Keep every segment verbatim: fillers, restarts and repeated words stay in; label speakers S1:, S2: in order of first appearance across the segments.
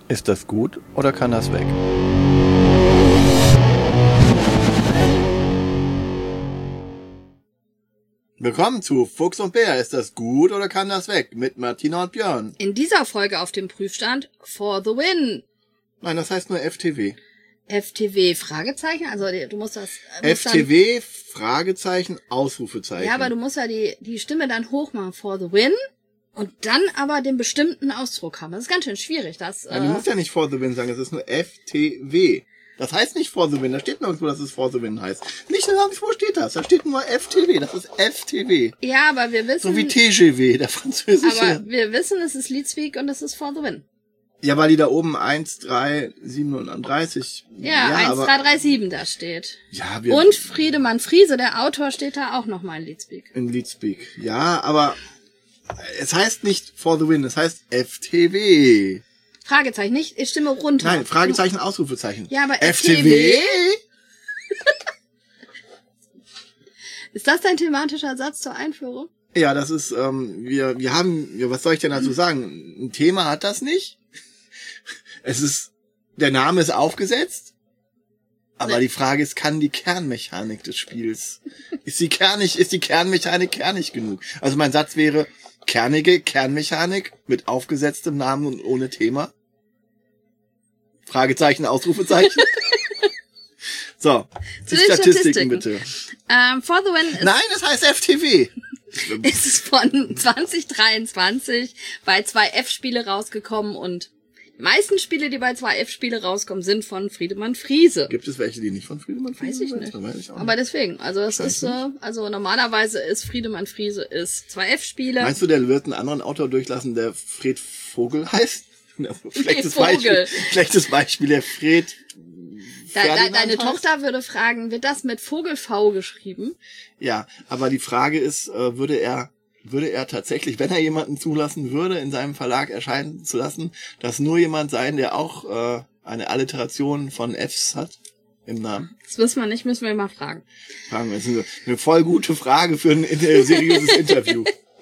S1: Ist das gut oder kann das weg? Willkommen zu Fuchs und Bär. Ist das gut oder kann das weg? Mit Martina und Björn.
S2: In dieser Folge auf dem Prüfstand For the Win.
S1: Nein, das heißt nur F T W.
S2: F T W, Fragezeichen? Also du musst das... Musst
S1: F T W, Fragezeichen, Ausrufezeichen.
S2: Ja, aber du musst ja die, die Stimme dann hochmachen. For the Win. Und dann aber den bestimmten Ausdruck haben. Das ist ganz schön schwierig. Das,
S1: Nein,
S2: äh,
S1: du musst ja nicht For the Win sagen, es ist nur F T W. Das heißt nicht For the Win, da steht nirgendwo, dass es For the Win heißt. Nicht nirgendwo steht das, da steht nur F T W, das ist F T W.
S2: Ja, aber wir wissen...
S1: So wie T G W, der französische.
S2: Aber wir wissen, es ist Leadspeak und es ist For the Win.
S1: Ja, weil die da oben eins drei siebenunddreißig...
S2: Ja, ja eins drei drei sieben da steht.
S1: Ja, wir...
S2: Und Friedemann Friese, der Autor, steht da auch nochmal in Leadspeak.
S1: In Leadspeak, ja, aber... Es heißt nicht For the Win, es heißt F T W.
S2: Fragezeichen, nicht? Ich stimme runter.
S1: Nein, Fragezeichen, Ausrufezeichen.
S2: Ja, aber
S1: F T W?
S2: Ist das dein thematischer Satz zur Einführung?
S1: Ja, das ist, ähm, wir, wir haben, ja, was soll ich denn dazu sagen? Ein Thema hat das nicht. Es ist, der Name ist aufgesetzt. Aber nee. Die Frage ist, kann die Kernmechanik des Spiels, ist die kernig, ist die Kernmechanik kernig genug? Also mein Satz wäre, kernige Kernmechanik mit aufgesetztem Namen und ohne Thema. Fragezeichen, Ausrufezeichen. So, die Statistiken, Statistiken bitte.
S2: Um, For the Win ist
S1: Nein, es heißt F T W.
S2: Es ist von zwanzig dreiundzwanzig bei zwei F-Spiele rausgekommen und die meisten Spiele, die bei zwei F-Spiele rauskommen, sind von Friedemann Friese.
S1: Gibt es welche, die nicht von Friedemann Friese
S2: sind? Weiß ich nicht. Weiß ich auch Aber nicht. Deswegen, also es ist, äh, also normalerweise ist Friedemann Friese ist zwei F-Spiele.
S1: Meinst du, der wird einen anderen Autor durchlassen, der Fred Vogel heißt? Schlechtes
S2: Vogel.
S1: Beispiel. Schlechtes Beispiel, der Fred
S2: Da, da, deine heißt? Tochter würde fragen, wird das mit Vogel V geschrieben?
S1: Ja, aber die Frage ist, äh, würde er würde er tatsächlich, wenn er jemanden zulassen würde, in seinem Verlag erscheinen zu lassen, das nur jemand sein, der auch äh, eine Alliteration von Fs hat im Namen?
S2: Das wissen wir nicht, müssen wir mal fragen.
S1: Fragen wir, das ist eine, eine voll gute Frage für ein, ein seriöses Interview.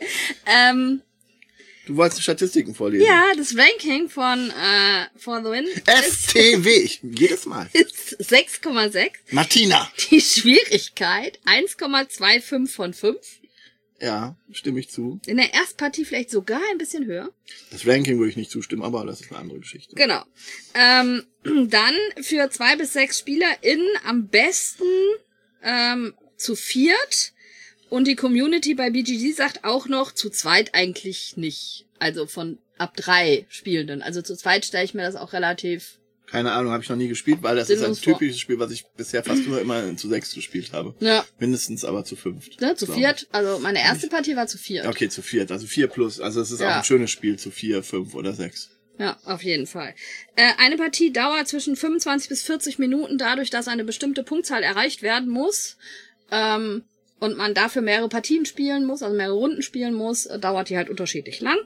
S2: ähm,
S1: Du wolltest Statistiken vorlesen.
S2: Ja, das Ranking von äh, For the Win
S1: F T W, ich, jedes Mal.
S2: Ist sechs Komma sechs.
S1: Martina.
S2: Die Schwierigkeit eins Komma fünfundzwanzig von fünf.
S1: Ja, stimme ich zu.
S2: In der Erstpartie vielleicht sogar ein bisschen höher.
S1: Das Ranking würde ich nicht zustimmen, aber das ist eine andere Geschichte.
S2: Genau. Ähm, dann für zwei bis sechs SpielerInnen am besten ähm, zu viert. Und die Community bei B G G sagt auch noch zu zweit eigentlich nicht. Also von ab drei Spielenden. Also zu zweit stelle ich mir das auch relativ...
S1: Keine Ahnung, habe ich noch nie gespielt, weil das ist ein typisches Spiel, was ich bisher fast nur immer zu sechs gespielt habe.
S2: Ja.
S1: Mindestens aber zu fünft.
S2: Ja, zu viert. Also meine erste Partie war zu viert.
S1: Okay, zu viert. Also vier plus. Also es ist
S2: ja.
S1: auch ein schönes Spiel zu vier, fünf oder sechs.
S2: Ja, auf jeden Fall. Äh, eine Partie dauert zwischen fünfundzwanzig bis vierzig Minuten, dadurch, dass eine bestimmte Punktzahl erreicht werden muss. Ähm, und man dafür mehrere Partien spielen muss, also mehrere Runden spielen muss, äh, dauert die halt unterschiedlich lang.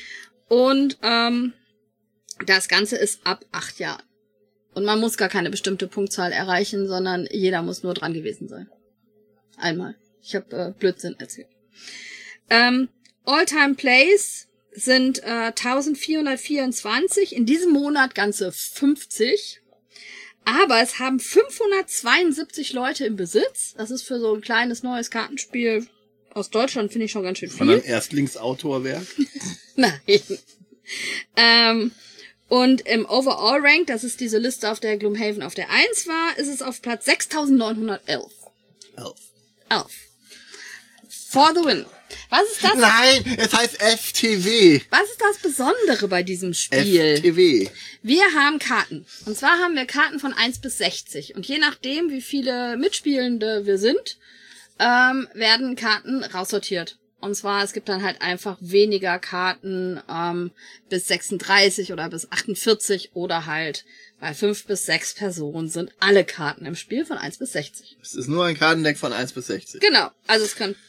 S2: Und ähm, das Ganze ist ab acht Jahren. Und man muss gar keine bestimmte Punktzahl erreichen, sondern jeder muss nur dran gewesen sein. Einmal. Ich habe äh, Blödsinn erzählt. Ähm, All-Time Plays sind äh, eintausendvierhundertvierundzwanzig, in diesem Monat ganze fünfzig. Aber es haben fünfhundertzweiundsiebzig Leute im Besitz. Das ist für so ein kleines neues Kartenspiel aus Deutschland, finde ich schon ganz schön viel.
S1: Von einem Erstlingsautorwerk?
S2: Nein. ähm... Und im Overall Rank, das ist diese Liste, auf der Gloomhaven auf der eins war, ist es auf Platz sechstausendneunhundertelf.
S1: Elf.
S2: Elf. For the Win. Was ist das?
S1: Nein, es heißt F T W.
S2: Was ist das Besondere bei diesem Spiel?
S1: F T W.
S2: Wir haben Karten. Und zwar haben wir Karten von eins bis sechzig. Und je nachdem, wie viele Mitspielende wir sind, ähm, werden Karten raussortiert. Und zwar, es gibt dann halt einfach weniger Karten ähm, bis sechsunddreißig oder bis achtundvierzig oder halt bei fünf bis sechs Personen sind alle Karten im Spiel von eins bis sechzig.
S1: Es ist nur ein Kartendeck von eins bis sechzig.
S2: Genau, also es können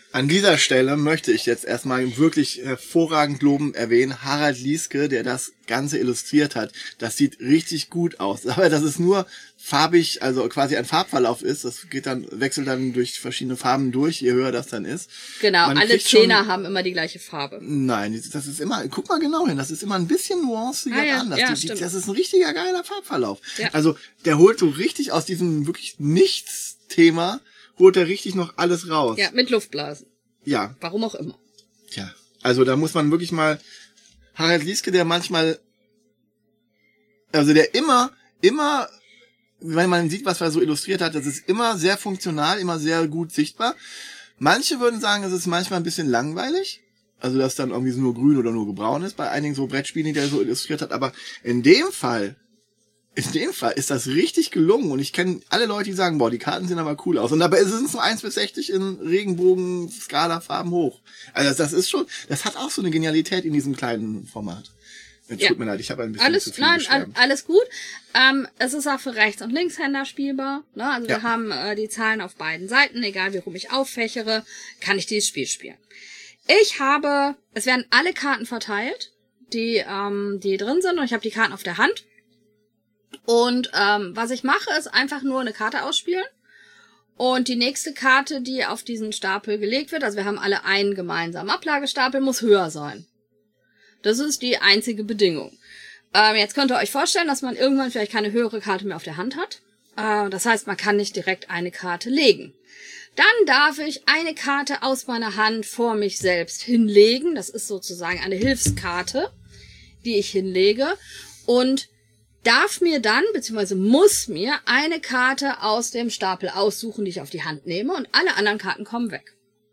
S1: An dieser Stelle möchte ich jetzt erstmal wirklich hervorragend lobend erwähnen, Harald Lieske, der das Ganze illustriert hat. Das sieht richtig gut aus. Aber dass es nur farbig, also quasi ein Farbverlauf ist, das geht dann, wechselt dann durch verschiedene Farben durch, je höher das dann ist.
S2: Genau,
S1: Man
S2: alle Zehner haben immer die gleiche Farbe.
S1: Nein, das ist immer, guck mal genau hin, das ist immer ein bisschen nuanciert
S2: ah, ja,
S1: anders.
S2: Ja,
S1: die, die, das ist ein richtiger geiler Farbverlauf.
S2: Ja.
S1: Also der holt so richtig aus diesem wirklich Nichts-Thema, holt er richtig noch alles raus.
S2: Ja, mit Luftblasen.
S1: Ja.
S2: Warum auch immer.
S1: Ja, also da muss man wirklich mal, Harald Lieske, der manchmal, also der immer, immer, wenn man sieht, was er so illustriert hat, das ist immer sehr funktional, immer sehr gut sichtbar. Manche würden sagen, es ist manchmal ein bisschen langweilig, also dass dann irgendwie so nur grün oder nur braun ist, bei einigen so Brettspielen, die er so illustriert hat, aber in dem Fall, in dem Fall ist das richtig gelungen und ich kenne alle Leute, die sagen, boah, die Karten sehen aber cool aus und dabei ist es nur eins bis sechzig in Regenbogen, Skala-Farben hoch. Also das ist schon, das hat auch so eine Genialität in diesem kleinen Format. Tut ja. mir leid, ich habe ein bisschen
S2: alles,
S1: zu viel
S2: Nein,
S1: geschwärmt.
S2: alles gut. Ähm, es ist auch für Rechts- und Linkshänder spielbar. Ne? Also ja. wir haben äh, die Zahlen auf beiden Seiten, egal wie rum ich auffächere, kann ich dieses Spiel spielen. Ich habe, es werden alle Karten verteilt, die, ähm, die drin sind und ich habe die Karten auf der Hand. Und ähm, was ich mache, ist einfach nur eine Karte ausspielen und die nächste Karte, die auf diesen Stapel gelegt wird, also wir haben alle einen gemeinsamen Ablagestapel, muss höher sein. Das ist die einzige Bedingung. Ähm, jetzt könnt ihr euch vorstellen, dass man irgendwann vielleicht keine höhere Karte mehr auf der Hand hat. Äh, das heißt, man kann nicht direkt eine Karte legen. Dann darf ich eine Karte aus meiner Hand vor mich selbst hinlegen. Das ist sozusagen eine Hilfskarte, die ich hinlege und darf mir dann, beziehungsweise muss mir, eine Karte aus dem Stapel aussuchen, die ich auf die Hand nehme und alle anderen Karten kommen weg.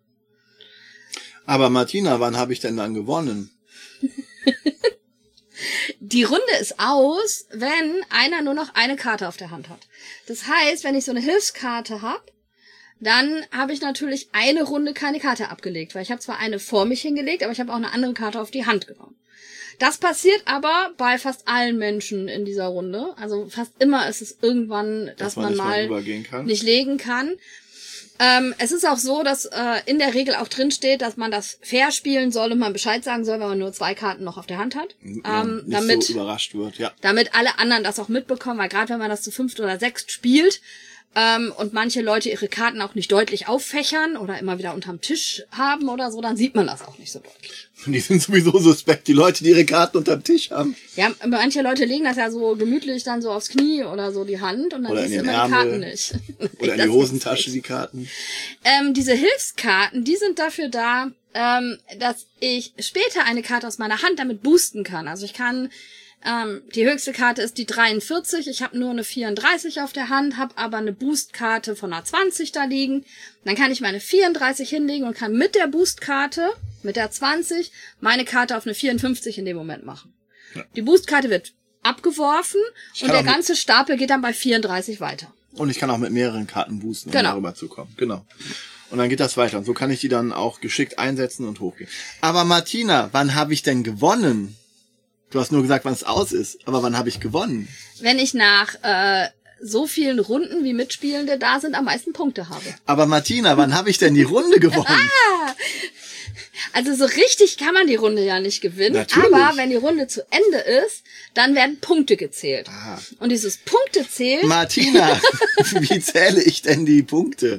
S1: Aber Martina, wann habe ich denn dann gewonnen?
S2: Die Runde ist aus, wenn einer nur noch eine Karte auf der Hand hat. Das heißt, wenn ich so eine Hilfskarte habe, dann habe ich natürlich eine Runde keine Karte abgelegt, weil ich habe zwar eine vor mich hingelegt, aber ich habe auch eine andere Karte auf die Hand genommen. Das passiert aber bei fast allen Menschen in dieser Runde. Also fast immer ist es irgendwann, dass, dass man, man mal nicht legen kann. Ähm, es ist auch so, dass äh, in der Regel auch drin steht, dass man das fair spielen soll und man Bescheid sagen soll, wenn man nur zwei Karten noch auf der Hand hat.
S1: Ja,
S2: ähm,
S1: nicht
S2: damit,
S1: so überrascht wird, ja.
S2: Damit alle anderen das auch mitbekommen, weil gerade wenn man das zu fünft oder sechst spielt, ähm, und manche Leute ihre Karten auch nicht deutlich auffächern oder immer wieder unterm Tisch haben oder so, dann sieht man das auch nicht so deutlich.
S1: Die sind sowieso suspekt, die Leute, die ihre Karten unterm Tisch haben.
S2: Ja, manche Leute legen das ja so gemütlich dann so aufs Knie oder so die Hand und dann
S1: oder
S2: siehst du immer
S1: Ärmel,
S2: die Karten nicht.
S1: Oder in die Hosentasche die Karten.
S2: Ähm, diese Hilfskarten, die sind dafür da, ähm, dass ich später eine Karte aus meiner Hand damit boosten kann. Also ich kann, ähm, die höchste Karte ist die dreiundvierzig, ich habe nur eine vierunddreißig auf der Hand, habe aber eine Boostkarte von einer zwanzig da liegen. Dann kann ich meine vierunddreißig hinlegen und kann mit der Boostkarte, mit der zwanzig, meine Karte auf eine vierundfünfzig in dem Moment machen. Ja. Die Boostkarte wird abgeworfen und der ganze Stapel geht dann bei vierunddreißig weiter.
S1: Und ich kann auch mit mehreren Karten boosten, um
S2: genau.
S1: darüber zu kommen. Genau. Und dann geht das weiter. Und so kann ich die dann auch geschickt einsetzen und hochgehen. Aber Martina, wann habe ich denn gewonnen? Du hast nur gesagt, wann es aus ist. Aber wann habe ich gewonnen?
S2: Wenn ich nach äh, so vielen Runden, wie Mitspielende da sind, am meisten Punkte habe.
S1: Aber Martina, wann habe ich denn die Runde gewonnen?
S2: ah! Also so richtig kann man die Runde ja nicht gewinnen.
S1: Natürlich.
S2: Aber wenn die Runde zu Ende ist, dann werden Punkte gezählt.
S1: Ah.
S2: Und dieses Punktezählen...
S1: Martina, wie zähle ich denn die Punkte?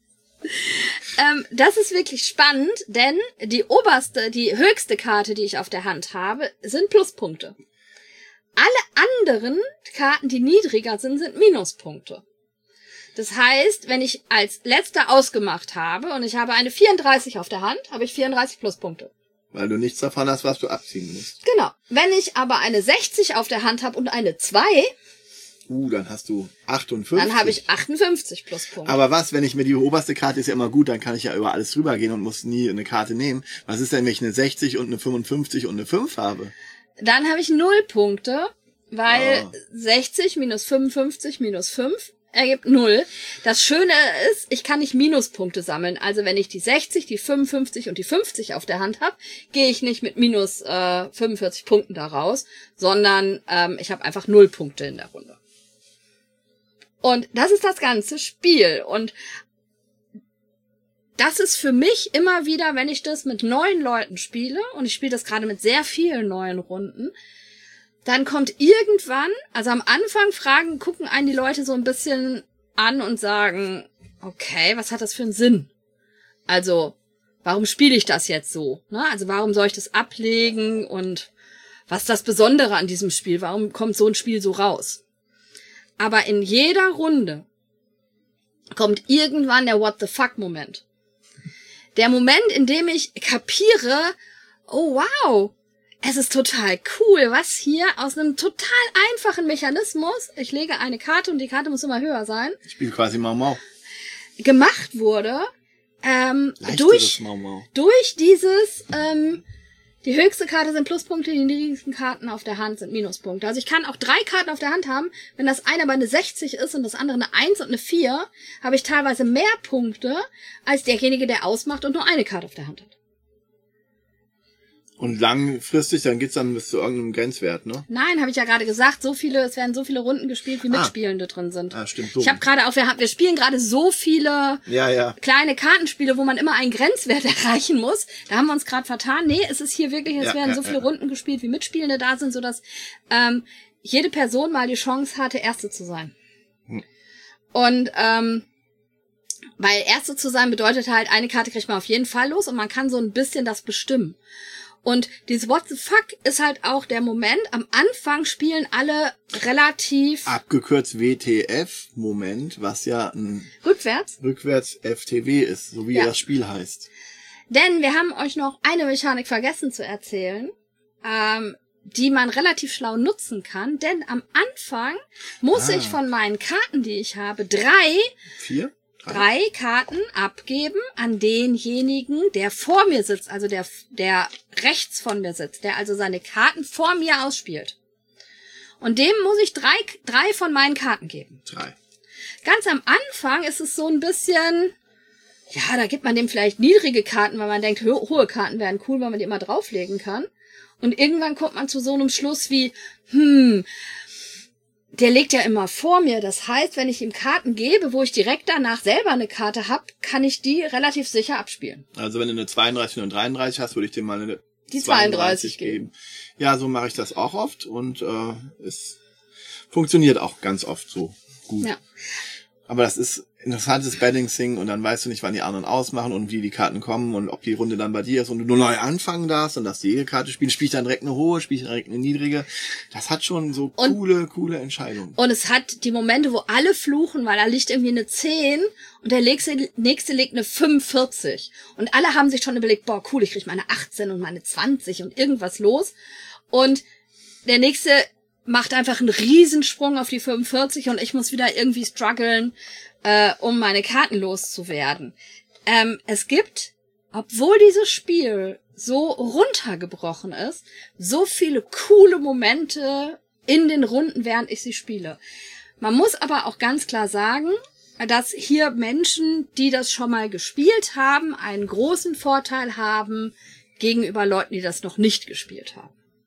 S2: Ähm, das ist wirklich spannend, denn die oberste, die höchste Karte, die ich auf der Hand habe, sind Pluspunkte. Alle anderen Karten, die niedriger sind, sind Minuspunkte. Das heißt, wenn ich als letzter ausgemacht habe und ich habe eine vierunddreißig auf der Hand, habe ich vierunddreißig Pluspunkte.
S1: Weil du nichts davon hast, was du abziehen musst.
S2: Genau. Wenn ich aber eine sechzig auf der Hand habe und eine zwei...
S1: Uh, dann hast du achtundfünfzig.
S2: Dann habe ich achtundfünfzig Pluspunkte.
S1: Aber was, wenn ich mir die oberste Karte ist ja immer gut, dann kann ich ja über alles drüber gehen und muss nie eine Karte nehmen. Was ist denn, wenn ich eine sechzig und eine fünfundfünfzig und eine fünf habe?
S2: Dann habe ich null Punkte, weil
S1: oh.
S2: sechzig minus fünfundfünfzig minus fünf ergibt null. Das Schöne ist, ich kann nicht Minuspunkte sammeln. Also wenn ich die sechzig, die fünfundfünfzig und die fünfzig auf der Hand habe, gehe ich nicht mit minus äh, fünfundvierzig Punkten da raus, sondern ähm, ich habe einfach null Punkte in der Runde. Und das ist das ganze Spiel. Und das ist für mich immer wieder, wenn ich das mit neuen Leuten spiele, und ich spiele das gerade mit sehr vielen neuen Runden, dann kommt irgendwann, also am Anfang fragen, gucken einen die Leute so ein bisschen an und sagen, okay, was hat das für einen Sinn? Also, warum spiele ich das jetzt so? Ne? Also, warum soll ich das ablegen und was ist das Besondere an diesem Spiel? Warum kommt so ein Spiel so raus? Aber in jeder Runde kommt irgendwann der What the fuck-Moment. Der Moment, in dem ich kapiere, oh wow, es ist total cool, was hier aus einem total einfachen Mechanismus, ich lege eine Karte und die Karte muss immer höher sein.
S1: Ich spiele quasi Mau Mau.
S2: Gemacht wurde, ähm,
S1: Leichteres
S2: durch,
S1: Mau Mau.
S2: durch dieses, ähm, die höchste Karte sind Pluspunkte, die niedrigsten Karten auf der Hand sind Minuspunkte. Also ich kann auch drei Karten auf der Hand haben. Wenn das eine aber eine sechzig ist und das andere eine eins und eine vier, habe ich teilweise mehr Punkte als derjenige, der ausmacht und nur eine Karte auf der Hand hat.
S1: Und langfristig, dann geht's dann bis zu irgendeinem Grenzwert, ne?
S2: Nein, habe ich ja gerade gesagt, so viele, es werden so viele Runden gespielt, wie
S1: Ah.
S2: Mitspielende drin sind.
S1: Ah, stimmt. So.
S2: Ich habe gerade auch, wir, haben- wir spielen gerade so viele
S1: Ja, ja.
S2: kleine Kartenspiele, wo man immer einen Grenzwert erreichen muss. Da haben wir uns gerade vertan. Nee, es ist hier wirklich, es
S1: Ja,
S2: werden
S1: ja,
S2: so viele
S1: ja.
S2: Runden gespielt, wie Mitspielende da sind, sodass ähm, jede Person mal die Chance hatte, Erste zu sein.
S1: Hm.
S2: Und ähm, weil Erste zu sein bedeutet halt, eine Karte kriegt man auf jeden Fall los und man kann so ein bisschen das bestimmen. Und dieses What the fuck ist halt auch der Moment, am Anfang spielen alle relativ
S1: Abgekürzt W T F-Moment, was ja ein
S2: rückwärts.
S1: rückwärts F T W ist, so wie
S2: Ja.
S1: das Spiel heißt.
S2: Denn wir haben euch noch eine Mechanik vergessen zu erzählen, ähm, die man relativ schlau nutzen kann. Denn am Anfang muss
S1: Ah.
S2: ich von meinen Karten, die ich habe, drei,
S1: Vier?
S2: drei Karten abgeben an denjenigen, der vor mir sitzt, also der, der rechts von mir sitzt, der also seine Karten vor mir ausspielt. Und dem muss ich drei, drei von meinen Karten geben.
S1: Drei.
S2: Ganz am Anfang ist es so ein bisschen, ja, da gibt man dem vielleicht niedrige Karten, weil man denkt, ho- hohe Karten wären cool, weil man die immer drauflegen kann. Und irgendwann kommt man zu so einem Schluss wie, hm, der legt ja immer vor mir. Das heißt, wenn ich ihm Karten gebe, wo ich direkt danach selber eine Karte habe, kann ich die relativ sicher abspielen.
S1: Also wenn du eine zweiunddreißig und eine dreiunddreißig hast, würde ich dir mal eine
S2: Die zweiunddreißig geben.
S1: Ja, so mache ich das auch oft und äh, es funktioniert auch ganz oft so gut.
S2: Ja.
S1: Aber das ist interessantes Balancing und dann weißt du nicht, wann die anderen ausmachen und wie die Karten kommen und ob die Runde dann bei dir ist und du nur neu anfangen darfst und dass du jede Karte spielst, spiele ich dann direkt eine hohe, spiele ich direkt eine niedrige. Das hat schon so
S2: Und-
S1: coole, coole Entscheidungen.
S2: Und es hat die Momente, wo alle fluchen, weil da liegt irgendwie eine zehn und der nächste, nächste legt eine fünfundvierzig. Und alle haben sich schon überlegt, boah, cool, ich krieg meine achtzehn und meine zwanzig und irgendwas los. Und der nächste macht einfach einen Riesensprung auf die fünfundvierzig und ich muss wieder irgendwie strugglen, äh, um meine Karten loszuwerden. Ähm, es gibt, obwohl dieses Spiel so runtergebrochen ist, so viele coole Momente in den Runden, während ich sie spiele. Man muss aber auch ganz klar sagen, dass hier Menschen, die das schon mal gespielt haben, einen großen Vorteil haben gegenüber Leuten, die das noch nicht gespielt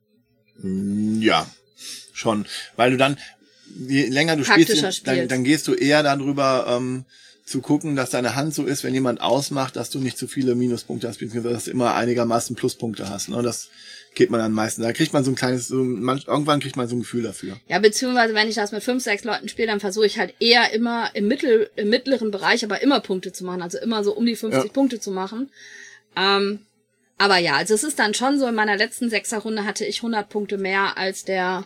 S2: haben.
S1: Ja, schon. Weil du dann, je länger du
S2: Taktischer
S1: spielst, dann,
S2: spielst.
S1: dann gehst du eher darüber ähm, zu gucken, dass deine Hand so ist, wenn jemand ausmacht, dass du nicht zu viele Minuspunkte hast, beziehungsweise dass du immer einigermaßen Pluspunkte hast. Ne? Das geht man dann meistens. Da kriegt man so ein kleines, so, man, irgendwann kriegt man so ein Gefühl dafür.
S2: Ja, beziehungsweise wenn ich das mit fünf, sechs Leuten spiele, dann versuche ich halt eher immer im Mittel, im mittleren Bereich, aber immer Punkte zu machen, also immer so um die fünfzig
S1: Ja.
S2: Punkte zu machen. Ähm, aber ja, also es ist dann schon so, in meiner letzten Sechserrunde hatte ich hundert Punkte mehr als der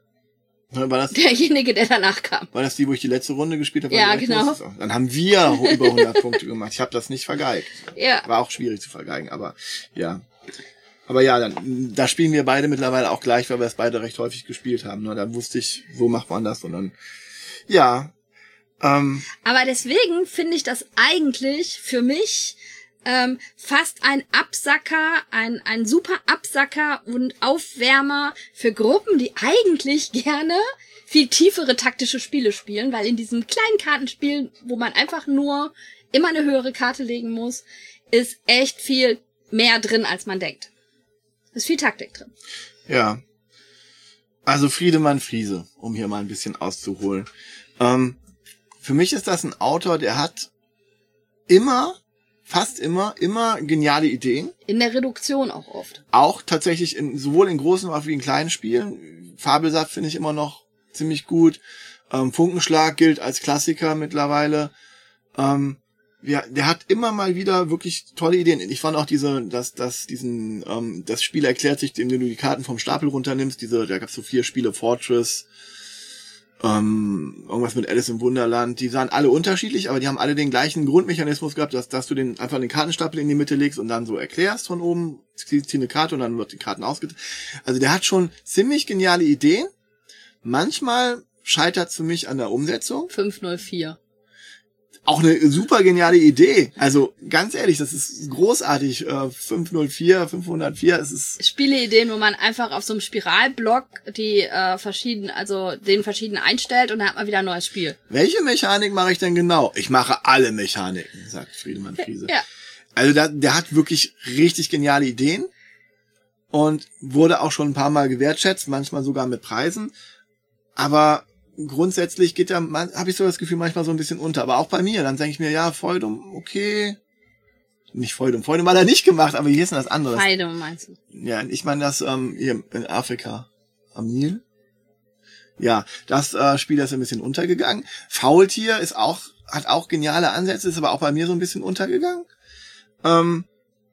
S1: Ne, War das,
S2: derjenige, der danach kam.
S1: war das die, wo ich die letzte Runde gespielt habe?
S2: Ja,
S1: War die
S2: genau.
S1: letzte? Dann haben wir über hundert Punkte gemacht. Ich habe das nicht vergeigt.
S2: Ja.
S1: War auch schwierig zu vergeigen, aber ja. Aber ja, dann, da spielen wir beide mittlerweile auch gleich, weil wir es beide recht häufig gespielt haben. Ne? Dann wusste ich, so macht man das und dann, ja. Ähm,
S2: Aber deswegen finde ich das eigentlich für mich ähm, fast ein Absacker, ein, ein super Absacker und Aufwärmer für Gruppen, die eigentlich gerne viel tiefere taktische Spiele spielen, weil in diesem kleinen Kartenspiel, wo man einfach nur immer eine höhere Karte legen muss, ist echt viel mehr drin, als man denkt. Ist viel Taktik drin.
S1: ja. Also Friedemann Friese, um hier mal ein bisschen auszuholen. Ähm, für mich ist das ein Autor, der hat immer fast immer, immer geniale Ideen.
S2: In der Reduktion auch oft.
S1: Auch tatsächlich in, sowohl in großen als auch wie in kleinen Spielen. Fabelsaft finde ich immer noch ziemlich gut. Ähm, Funkenschlag gilt als Klassiker mittlerweile. Ähm, ja, der hat immer mal wieder wirklich tolle Ideen. Ich fand auch diese, dass, dass diesen, ähm, das Spiel erklärt sich, indem du die Karten vom Stapel runternimmst. Diese, da gab's so vier Spiele, Fortress, ähm, irgendwas mit Alice im Wunderland. Die sahen alle unterschiedlich, aber die haben alle den gleichen Grundmechanismus gehabt, dass, dass du den einfach den Kartenstapel in die Mitte legst und dann so erklärst von oben, ziehst eine Karte und dann wird die Karten ausgeteilt. Also der hat schon ziemlich geniale Ideen. Manchmal scheitert es für mich an der Umsetzung.
S2: fünf null vier.
S1: Auch eine super geniale Idee. Also ganz ehrlich, das ist großartig. Äh, fünf null vier, fünfhundertvier, es ist...
S2: Spieleideen, wo man einfach auf so einem Spiralblock die äh, verschiedenen, also den verschiedenen einstellt und dann hat man wieder ein neues Spiel.
S1: Welche Mechanik mache ich denn genau? Ich mache alle Mechaniken, sagt Friedemann Friese.
S2: Ja.
S1: Also da, der hat wirklich richtig geniale Ideen und wurde auch schon ein paar Mal gewertschätzt, manchmal sogar mit Preisen. Aber grundsätzlich geht da, habe ich so das Gefühl, manchmal so ein bisschen unter. Aber auch bei mir, dann denke ich mir, ja, Feudum, okay. Nicht Feudum, Feudum hat er nicht gemacht, aber hier ist denn das andere.
S2: Feudum meinst du?
S1: Ja, ich meine das ähm, hier in Afrika am Nil. Ja, das äh, Spiel ist ein bisschen untergegangen. Faultier ist auch, hat auch geniale Ansätze, ist aber auch bei mir so ein bisschen untergegangen. Ähm,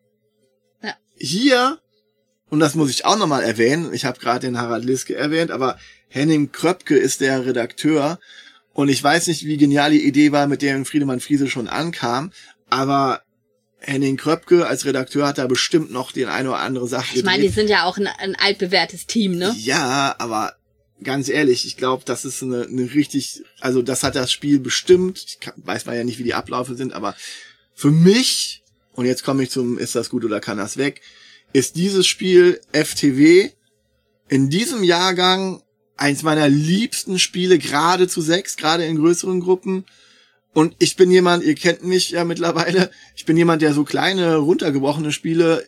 S2: ja.
S1: Hier, und das muss ich auch nochmal erwähnen, ich habe gerade den Harald Liske erwähnt, aber Henning Kröpke ist der Redakteur und ich weiß nicht, wie genial die Idee war, mit der Friedemann Friese schon ankam, aber Henning Kröpke als Redakteur hat da bestimmt noch die eine oder andere Sache
S2: Ich meine, die sind ja auch ein, ein altbewährtes Team, ne?
S1: Ja, aber ganz ehrlich, ich glaube, das ist eine, eine richtig, also das hat das Spiel bestimmt, ich kann, weiß man ja nicht, wie die Abläufe sind, aber für mich, und jetzt komme ich zum, ist das gut oder kann das weg, ist dieses Spiel F T W in diesem Jahrgang eins meiner liebsten Spiele, gerade zu sechs, gerade in größeren Gruppen. Und ich bin jemand, ihr kennt mich ja mittlerweile, ich bin jemand, der so kleine, runtergebrochene Spiele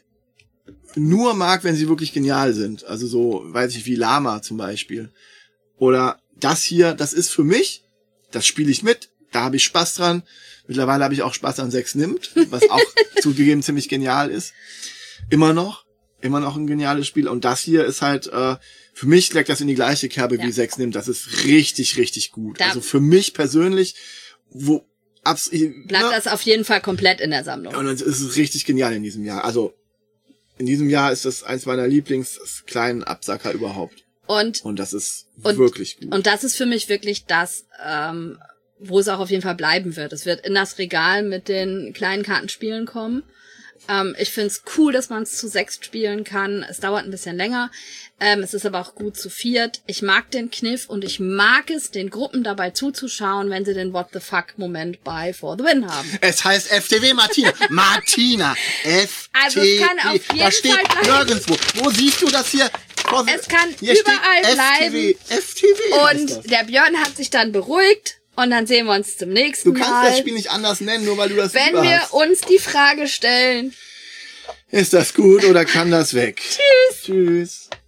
S1: nur mag, wenn sie wirklich genial sind. Also so, weiß ich, wie Lama zum Beispiel. Oder das hier, das ist für mich, das spiele ich mit, da habe ich Spaß dran. Mittlerweile habe ich auch Spaß an sechs nimmt, was auch zugegeben ziemlich genial ist. Immer noch, immer noch ein geniales Spiel. Und das hier ist halt, äh, für mich schlägt das in die gleiche Kerbe
S2: ja.
S1: wie sechs nimmt. Das ist richtig, richtig gut.
S2: Da
S1: also für mich persönlich, wo abs
S2: bleibt
S1: ne?
S2: das auf jeden Fall komplett in der Sammlung.
S1: Und es ist richtig genial in diesem Jahr. Also in diesem Jahr ist das eins meiner Lieblings-kleinen Absacker überhaupt.
S2: Und,
S1: und das ist
S2: und,
S1: wirklich gut.
S2: Und das ist für mich wirklich das, ähm, wo es auch auf jeden Fall bleiben wird. Es wird in das Regal mit den kleinen Kartenspielen kommen. Ähm, ich find's cool, dass man es zu sechs spielen kann. Es dauert ein bisschen länger. Ähm, es ist aber auch gut zu viert. Ich mag den Kniff und ich mag es, den Gruppen dabei zuzuschauen, wenn sie den What the fuck-Moment bei For the Win haben.
S1: Es heißt F T W Martina. Martina. F T W.
S2: Also es kann auf jeden
S1: da steht
S2: Fall bleiben.
S1: Nirgendwo. Wo siehst du das hier?
S2: Es kann
S1: hier
S2: überall
S1: steht
S2: bleiben.
S1: F T W.
S2: Und der Björn hat sich dann beruhigt. Und dann sehen wir uns zum nächsten Mal.
S1: Du kannst Mal. Das Spiel nicht anders nennen, nur weil du das
S2: Wenn wir
S1: hast.
S2: uns die Frage stellen.
S1: Ist das gut oder kann das weg?
S2: Tschüss.
S1: Tschüss.